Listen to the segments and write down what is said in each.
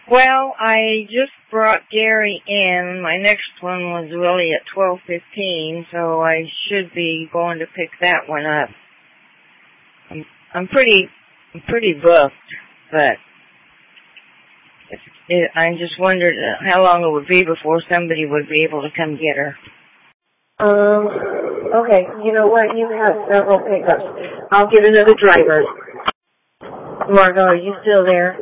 Well, I just brought Gary in. My next one was really at 12:15, so I should be going to pick that one up. I'm pretty booked, but I just wondered how long it would be before somebody would be able to come get her. Okay, you know what? You have several pickups. I'll get another driver. Margot, are you still there?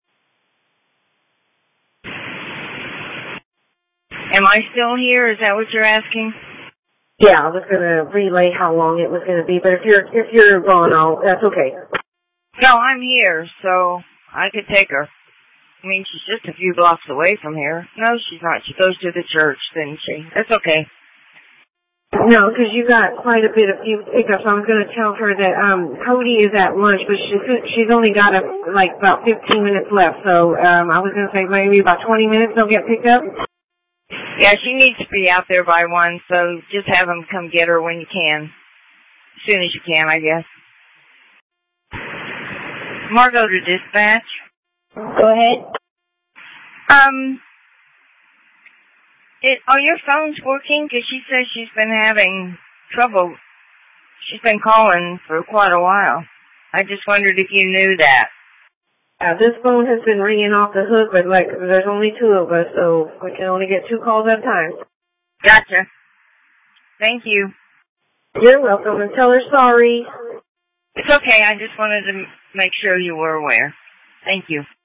Am I still here? Is that what you're asking? Yeah, I was gonna relay how long it was gonna be, but if you're gone, that's okay. No, I'm here, so I could take her. I mean, she's just a few blocks away from here. No, she's not. She goes to the church, didn't she? That's okay. No, because you got quite a bit of few pickups. I was going to tell her that Cody is at lunch, but she's only got about 15 minutes left. So I was going to say maybe about 20 minutes they'll get picked up. Yeah, she needs to be out there by 1, so just have them come get her when you can. As soon as you can, I guess. Margot to dispatch. Go ahead. Are your phones working? Because she says she's been having trouble. She's been calling for quite a while. I just wondered if you knew that. This phone has been ringing off the hook, but there's only 2 of us, so we can only get 2 calls at a time. Gotcha. Thank you. You're welcome, and tell her sorry. It's okay. I just wanted to make sure you were aware. Thank you.